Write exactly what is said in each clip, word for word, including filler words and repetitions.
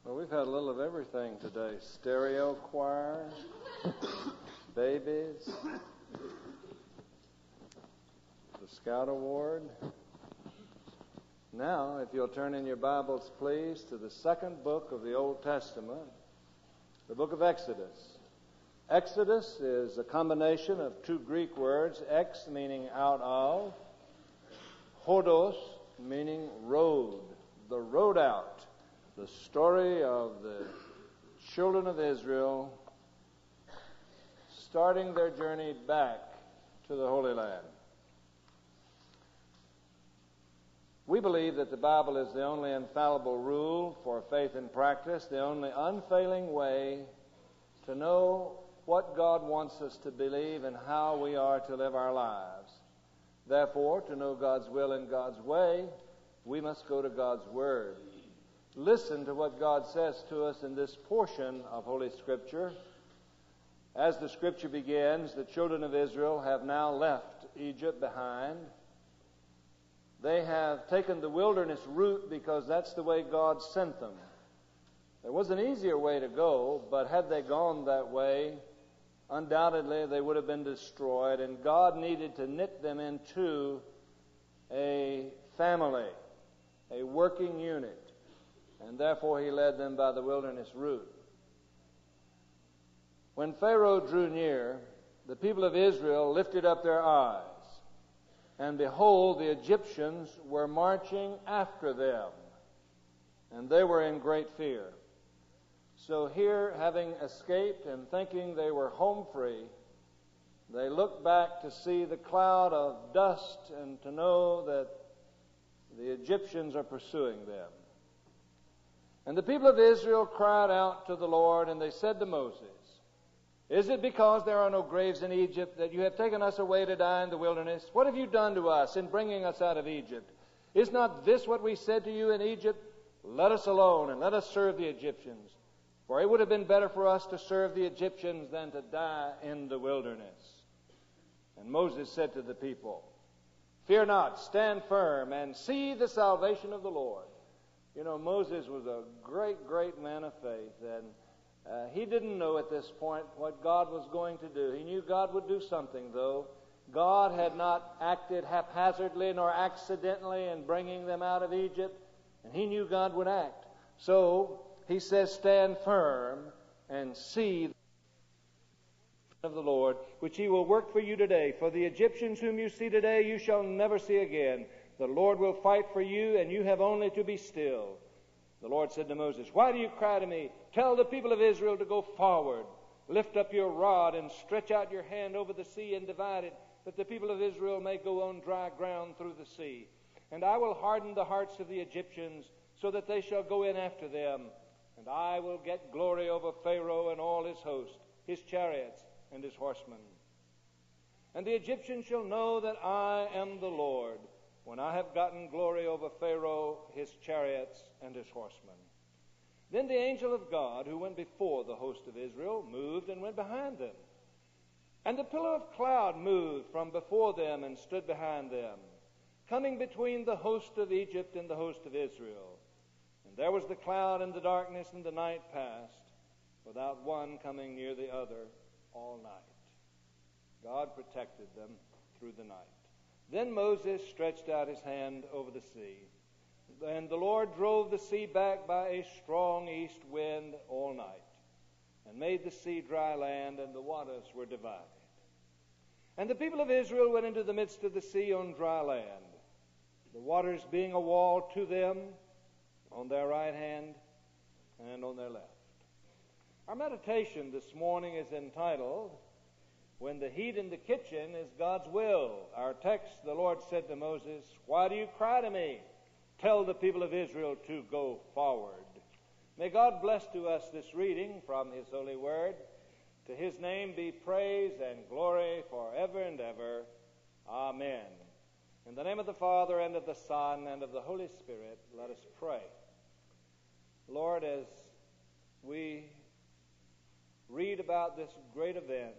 Well, we've had a little of everything today. Stereo choir, babies, the Scout Award. Now, if you'll turn in your Bibles, please, to the second book of the Old Testament, the book of Exodus. Exodus is a combination of two Greek words, ex meaning out of, hodos meaning road, the road out. The story of the children of Israel starting their journey back to the Holy Land. We believe that the Bible is the only infallible rule for faith and practice, the only unfailing way to know what God wants us to believe and how we are to live our lives. Therefore, to know God's will and God's way, we must go to God's Word. Listen to what God says to us in this portion of Holy Scripture. As the Scripture begins, the children of Israel have now left Egypt behind. They have taken the wilderness route because that's the way God sent them. There was an easier way to go, but had they gone that way, undoubtedly they would have been destroyed, and God needed to knit them into a family, a working unit. And therefore he led them by the wilderness route. When Pharaoh drew near, the people of Israel lifted up their eyes, and behold, the Egyptians were marching after them, and they were in great fear. So here, having escaped and thinking they were home free, they looked back to see the cloud of dust and to know that the Egyptians are pursuing them. And the people of Israel cried out to the Lord, and they said to Moses, "Is it because there are no graves in Egypt that you have taken us away to die in the wilderness? What have you done to us in bringing us out of Egypt? Is not this what we said to you in Egypt? Let us alone and let us serve the Egyptians. For it would have been better for us to serve the Egyptians than to die in the wilderness." And Moses said to the people, "Fear not, stand firm, and see the salvation of the Lord." You know, Moses was a great, great man of faith, and uh, he didn't know at this point what God was going to do. He knew God would do something, though. God had not acted haphazardly nor accidentally in bringing them out of Egypt, and he knew God would act. So he says, "Stand firm and see of the Lord, which he will work for you today. For the Egyptians whom you see today, you shall never see again. The Lord will fight for you, and you have only to be still." The Lord said to Moses, "Why do you cry to me? Tell the people of Israel to go forward. Lift up your rod and stretch out your hand over the sea and divide it, that the people of Israel may go on dry ground through the sea. And I will harden the hearts of the Egyptians, so that they shall go in after them. And I will get glory over Pharaoh and all his host, his chariots and his horsemen. And the Egyptians shall know that I am the Lord, when I have gotten glory over Pharaoh, his chariots, and his horsemen." Then the angel of God, who went before the host of Israel, moved and went behind them. And the pillar of cloud moved from before them and stood behind them, coming between the host of Egypt and the host of Israel. And there was the cloud and the darkness, and the night passed, without one coming near the other all night. God protected them through the night. Then Moses stretched out his hand over the sea, and the Lord drove the sea back by a strong east wind all night, and made the sea dry land, and the waters were divided. And the people of Israel went into the midst of the sea on dry land, the waters being a wall to them on their right hand and on their left. Our meditation this morning is entitled, "When the heat in the kitchen is God's will." Our text, the Lord said to Moses, "Why do you cry to me? Tell the people of Israel to go forward." May God bless to us this reading from his holy word. To his name be praise and glory forever and ever. Amen. In the name of the Father, and of the Son, and of the Holy Spirit, let us pray. Lord, as we read about this great event,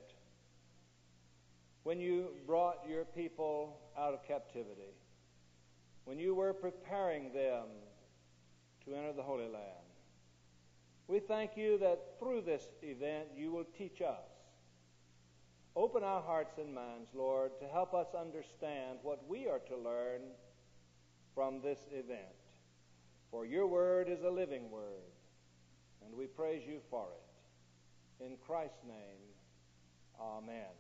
when you brought your people out of captivity, when you were preparing them to enter the Holy Land, We thank you that through this event you will teach us. Open our hearts and minds, Lord, to help us understand what we are to learn from this event. For your word is a living word, and we praise you for it. In Christ's name, amen.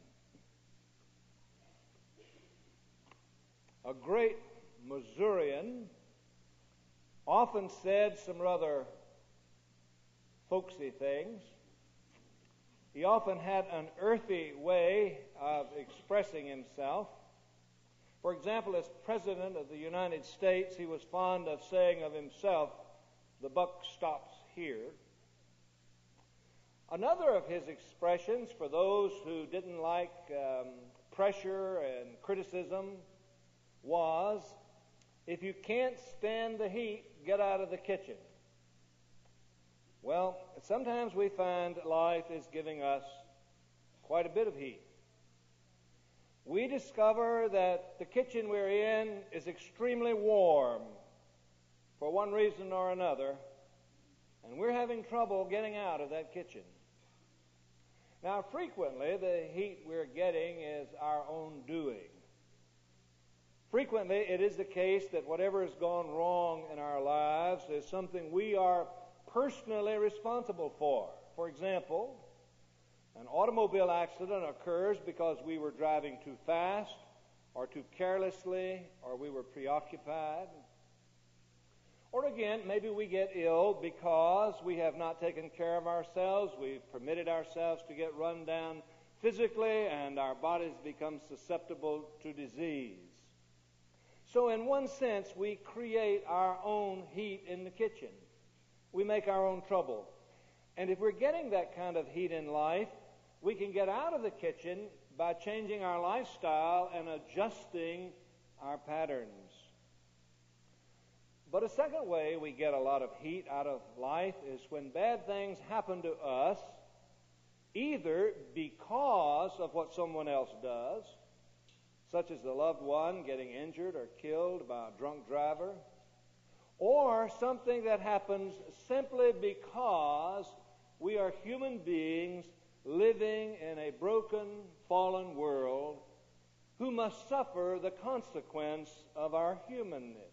A great Missourian often said some rather folksy things. He often had an earthy way of expressing himself. For example, as President of the United States, he was fond of saying of himself, "The buck stops here." Another of his expressions, for those who didn't like um, pressure and criticism, was, "If you can't stand the heat, get out of the kitchen." Well, sometimes we find life is giving us quite a bit of heat. We discover that the kitchen we're in is extremely warm for one reason or another, and we're having trouble getting out of that kitchen. Now, frequently, the heat we're getting is our own doing. Frequently, it is the case that whatever has gone wrong in our lives is something we are personally responsible for. For example, an automobile accident occurs because we were driving too fast, or too carelessly, or we were preoccupied. Or again, maybe we get ill because we have not taken care of ourselves. We've permitted ourselves to get run down physically, and our bodies become susceptible to disease. So in one sense, we create our own heat in the kitchen. We make our own trouble. And if we're getting that kind of heat in life, we can get out of the kitchen by changing our lifestyle and adjusting our patterns. But a second way we get a lot of heat out of life is when bad things happen to us, either because of what someone else does, such as the loved one getting injured or killed by a drunk driver, or something that happens simply because we are human beings living in a broken, fallen world who must suffer the consequence of our humanness.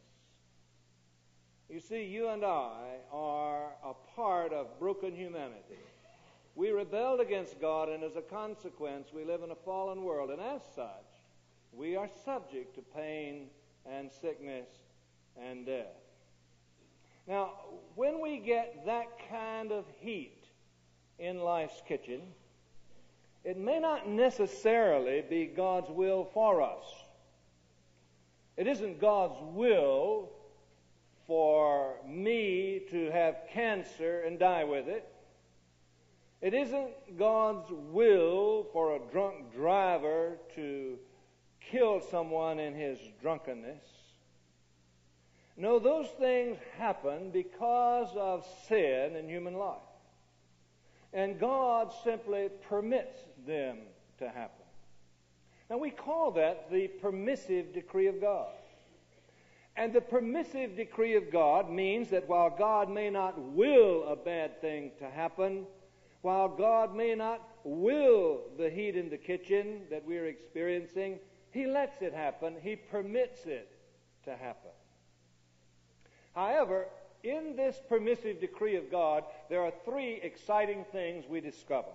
You see, you and I are a part of broken humanity. We rebelled against God, and as a consequence, we live in a fallen world. And as such, we are subject to pain and sickness and death. Now, when we get that kind of heat in life's kitchen, it may not necessarily be God's will for us. It isn't God's will for me to have cancer and die with it. It isn't God's will for a drunk driver to kill someone in his drunkenness. No, those things happen because of sin in human life. And God simply permits them to happen. Now, we call that the permissive decree of God. And the permissive decree of God means that while God may not will a bad thing to happen, while God may not will the heat in the kitchen that we're experiencing, He lets it happen. He permits it to happen. However, in this permissive decree of God, there are three exciting things we discover.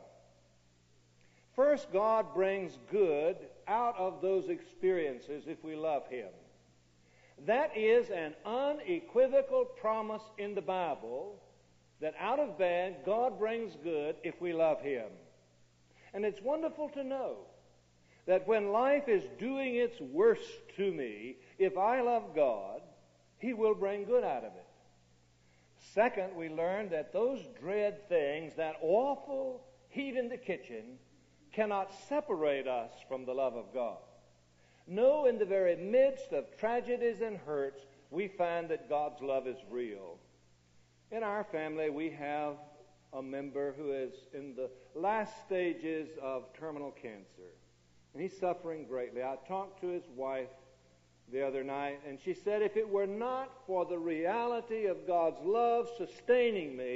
First, God brings good out of those experiences if we love Him. That is an unequivocal promise in the Bible that out of bad, God brings good if we love Him. And it's wonderful to know that when life is doing its worst to me, if I love God, He will bring good out of it. Second, we learn that those dread things, that awful heat in the kitchen, cannot separate us from the love of God. No, in the very midst of tragedies and hurts, we find that God's love is real. In our family, we have a member who is in the last stages of terminal cancer, and he's suffering greatly. I talked to his wife the other night, and she said, if it were not for the reality of God's love sustaining me,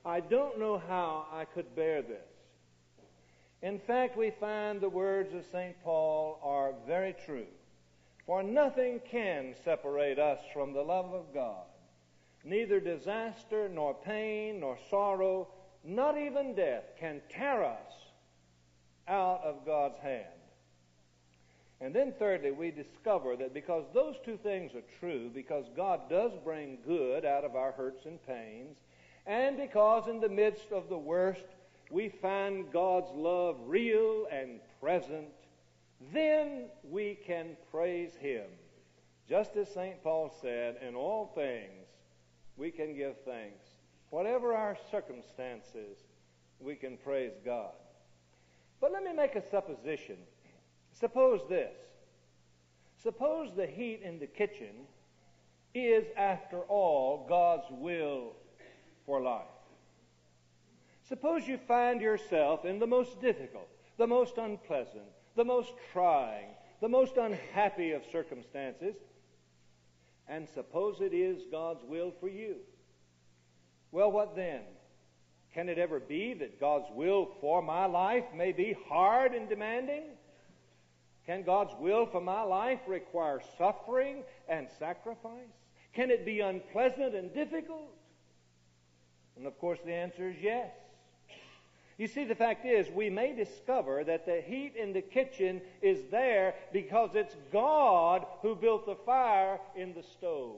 I don't know how I could bear this. In fact, we find the words of Saint Paul are very true. For nothing can separate us from the love of God. Neither disaster, nor pain, nor sorrow, not even death, can tear us out of God's hand. And then thirdly, we discover that because those two things are true, because God does bring good out of our hurts and pains, and because in the midst of the worst we find God's love real and present, then we can praise Him. Just as Saint Paul said, in all things we can give thanks. Whatever our circumstances, we can praise God. But let me make a supposition. Suppose this. Suppose the heat in the kitchen is, after all, God's will for life. Suppose you find yourself in the most difficult, the most unpleasant, the most trying, the most unhappy of circumstances, and suppose it is God's will for you. Well, what then? Can it ever be that God's will for my life may be hard and demanding? Can God's will for my life require suffering and sacrifice? Can it be unpleasant and difficult? And of course the answer is yes. You see, the fact is, we may discover that the heat in the kitchen is there because it's God who built the fire in the stove.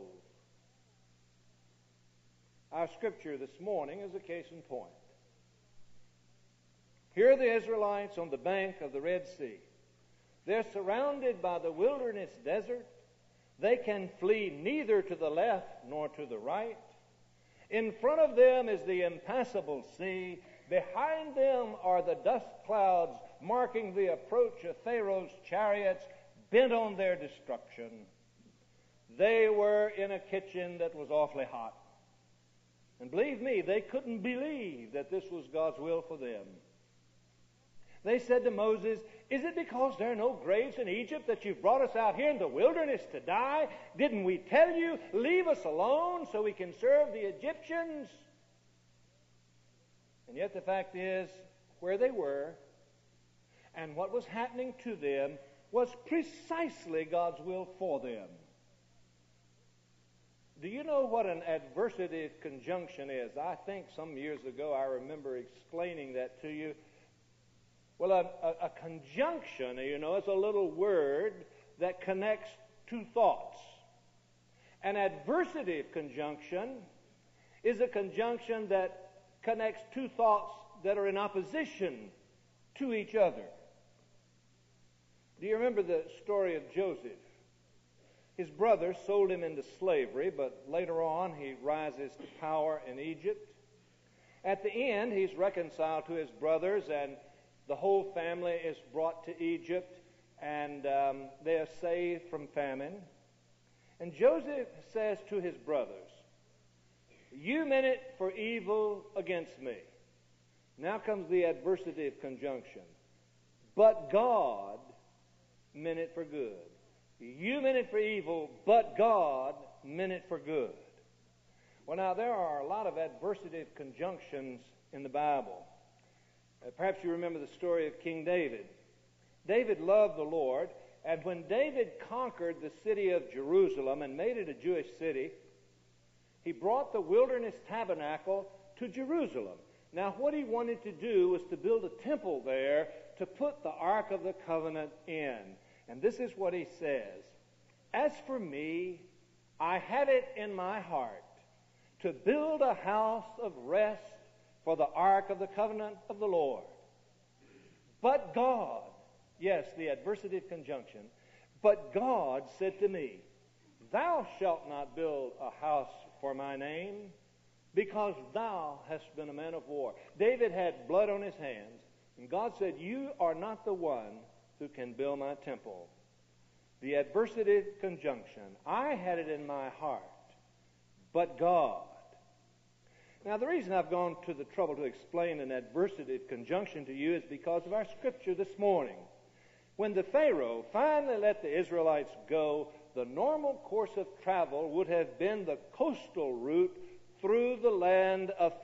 Our scripture this morning is a case in point. Here are the Israelites on the bank of the Red Sea. They're surrounded by the wilderness desert. They can flee neither to the left nor to the right. In front of them is the impassable sea. Behind them are the dust clouds marking the approach of Pharaoh's chariots bent on their destruction. They were in a kitchen that was awfully hot. And believe me, they couldn't believe that this was God's will for them. They said to Moses, "Is it because there are no graves in Egypt that you've brought us out here in the wilderness to die? Didn't we tell you, leave us alone so we can serve the Egyptians?" And yet the fact is, where they were and what was happening to them was precisely God's will for them. Do you know what an adversative conjunction is? I think some years ago I remember explaining that to you. Well, a, a, a conjunction, you know, is a little word that connects two thoughts. An adversative conjunction is a conjunction that connects two thoughts that are in opposition to each other. Do you remember the story of Joseph? His brothers sold him into slavery, but later on he rises to power in Egypt. At the end, he's reconciled to his brothers, and the whole family is brought to Egypt, and um, they are saved from famine. And Joseph says to his brothers, "You meant it for evil against me." Now comes the adversative conjunction. "But God meant it for good." You meant it for evil, but God meant it for good. Well, now, there are a lot of adversative conjunctions in the Bible. Uh, perhaps you remember the story of King David. David loved the Lord, and when David conquered the city of Jerusalem and made it a Jewish city, he brought the wilderness tabernacle to Jerusalem. Now, what he wanted to do was to build a temple there to put the Ark of the Covenant in. And this is what he says: "As for me, I had it in my heart to build a house of rest for the Ark of the Covenant of the Lord. But God," yes, the adversative conjunction, "but God said to me, 'Thou shalt not build a house for my name, because thou hast been a man of war.'" David had blood on his hands, and God said, "You are not the one who can build my temple." The adversative conjunction. I had it in my heart, but God. Now, the reason I've gone to the trouble to explain an adversative conjunction to you is because of our scripture this morning. When the Pharaoh finally let the Israelites go, the normal course of travel would have been the coastal route through the land of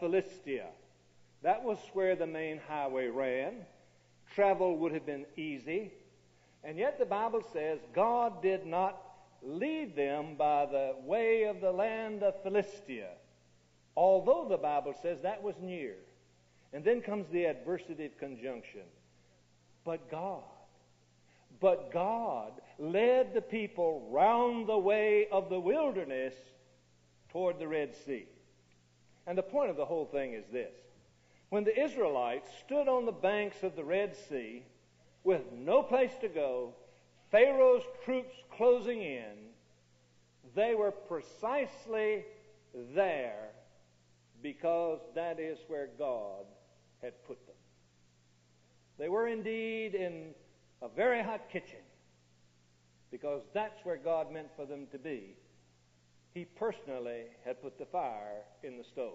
Philistia. That was where the main highway ran. Travel would have been easy. And yet the Bible says God did not lead them by the way of the land of Philistia, although the Bible says that was near. And then comes the adversative conjunction. But God, but God led the people round the way of the wilderness toward the Red Sea. And the point of the whole thing is this. When the Israelites stood on the banks of the Red Sea with no place to go, Pharaoh's troops closing in, they were precisely there because that is where God had put them. They were indeed in a very hot kitchen because that's where God meant for them to be. He personally had put the fire in the stove.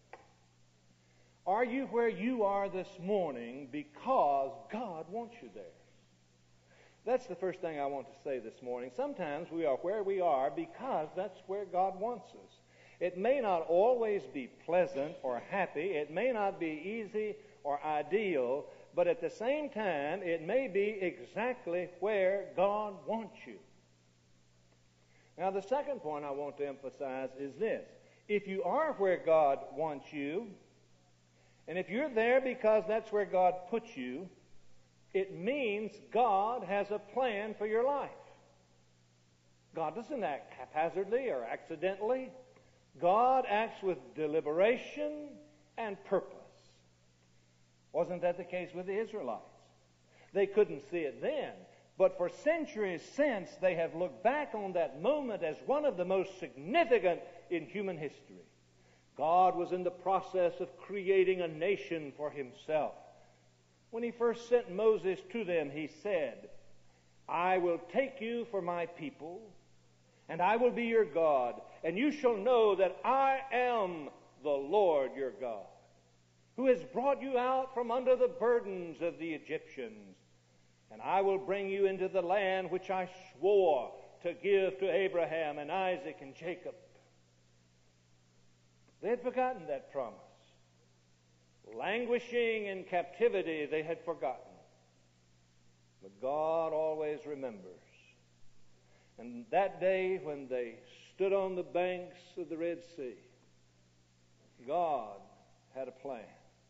Are you where you are this morning because God wants you there? That's the first thing I want to say this morning. Sometimes we are where we are because that's where God wants us. It may not always be pleasant or happy. It may not be easy or ideal, but at the same time, it may be exactly where God wants you. Now, the second point I want to emphasize is this. If you are where God wants you, and if you're there because that's where God puts you, it means God has a plan for your life. God doesn't act haphazardly or accidentally. God acts with deliberation and purpose. Wasn't that the case with the Israelites? They couldn't see it then, but for centuries since, they have looked back on that moment as one of the most significant in human history. God was in the process of creating a nation for himself. When he first sent Moses to them, he said, I will take you for my people, and I will be your God, and you shall know that I am the Lord your God, who has brought you out from under the burdens of the Egyptians. And I will bring you into the land which I swore to give to Abraham and Isaac and Jacob. They had forgotten that promise. Languishing in captivity, they had forgotten. But God always remembers. And that day when they stood on the banks of the Red Sea, God had a plan.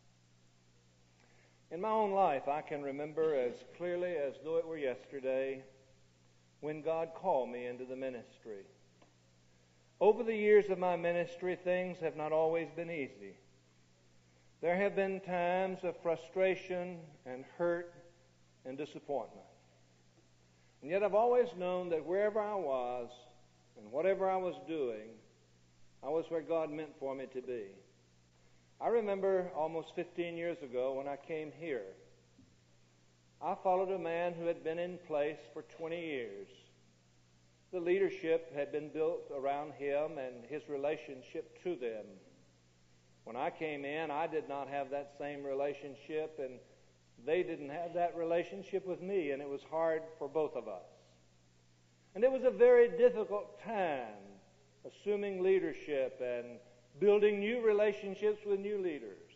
In my own life, I can remember as clearly as though it were yesterday when God called me into the ministry. Over the years of my ministry, things have not always been easy. There have been times of frustration and hurt and disappointment. And yet I've always known that wherever I was and whatever I was doing, I was where God meant for me to be. I remember almost fifteen years ago when I came here, I followed a man who had been in place for twenty years. The leadership had been built around him and his relationship to them. When I came in, I did not have that same relationship, and they didn't have that relationship with me, and it was hard for both of us. And it was a very difficult time assuming leadership and building new relationships with new leaders.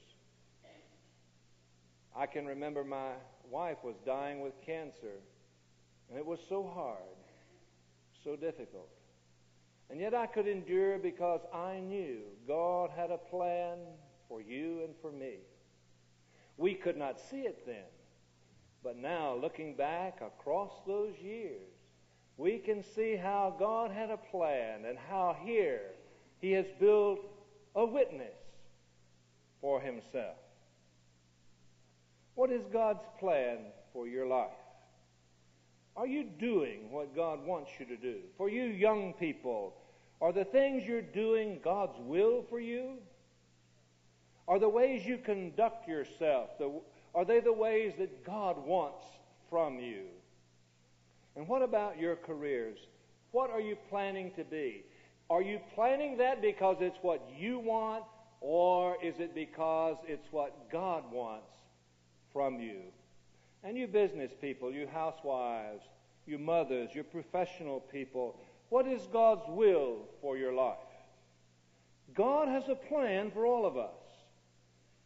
I can remember my wife was dying with cancer, and it was so hard, so difficult. And yet I could endure because I knew God had a plan for you and for me. We could not see it then, but now looking back across those years, we can see how God had a plan and how here He has built a witness for Himself. What is God's plan for your life? Are you doing what God wants you to do? For you young people, are the things you're doing God's will for you? Are the ways you conduct yourself, the, are they the ways that God wants from you? And what about your careers? What are you planning to be? Are you planning that because it's what you want, or is it because it's what God wants from you? And you business people, you housewives, you mothers, you professional people, what is God's will for your life? God has a plan for all of us.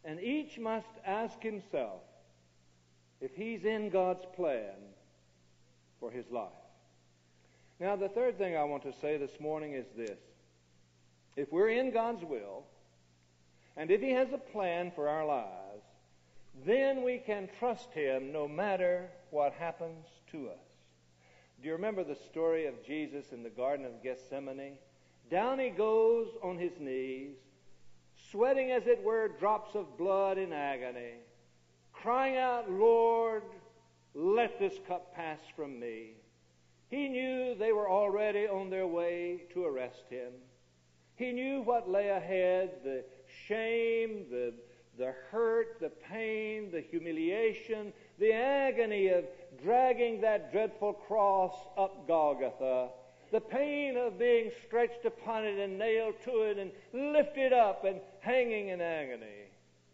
And each must ask himself if he's in God's plan for his life. Now, the third thing I want to say this morning is this. If we're in God's will, and if he has a plan for our lives, then we can trust him no matter what happens to us. Do you remember the story of Jesus in the Garden of Gethsemane? Down he goes on his knees, sweating as it were drops of blood in agony, crying out, Lord, let this cup pass from me. He knew they were already on their way to arrest him. He knew what lay ahead, the shame, the, the hurt, the pain, the humiliation, the agony of dragging that dreadful cross up Golgotha, the pain of being stretched upon it and nailed to it and lifted up and hanging in agony.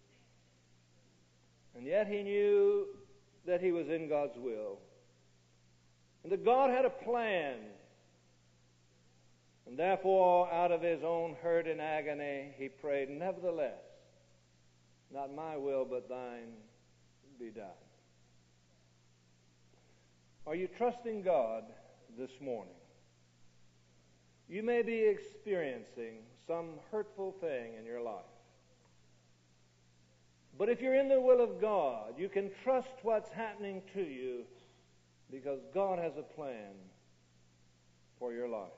And yet he knew that he was in God's will, and that God had a plan. And therefore, out of his own hurt and agony, he prayed, nevertheless, not my will, but thine be done. Are you trusting God this morning? You may be experiencing some hurtful thing in your life. But if you're in the will of God, you can trust what's happening to you because God has a plan for your life.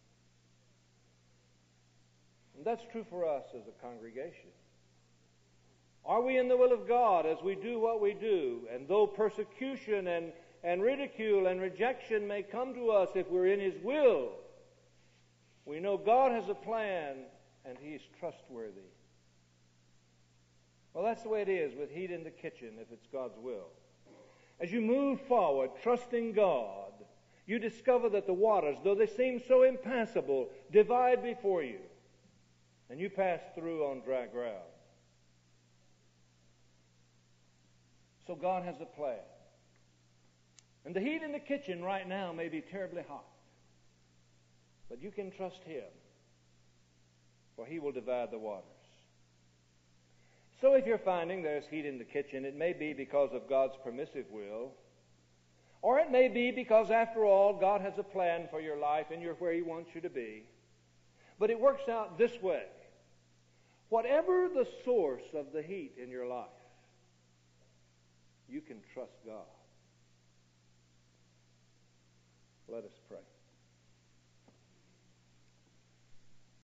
And that's true for us as a congregation. Are we in the will of God as we do what we do? And though persecution and, and ridicule and rejection may come to us if we're in his will, we know God has a plan and he's trustworthy. Well, that's the way it is with heat in the kitchen if it's God's will. As you move forward, trusting God, you discover that the waters, though they seem so impassable, divide before you, and you pass through on dry ground. So God has a plan. And the heat in the kitchen right now may be terribly hot, but you can trust him, for he will divide the waters. So if you're finding there's heat in the kitchen, it may be because of God's permissive will, or it may be because, after all, God has a plan for your life and you're where he wants you to be. But it works out this way. Whatever the source of the heat in your life, you can trust God. Let us pray.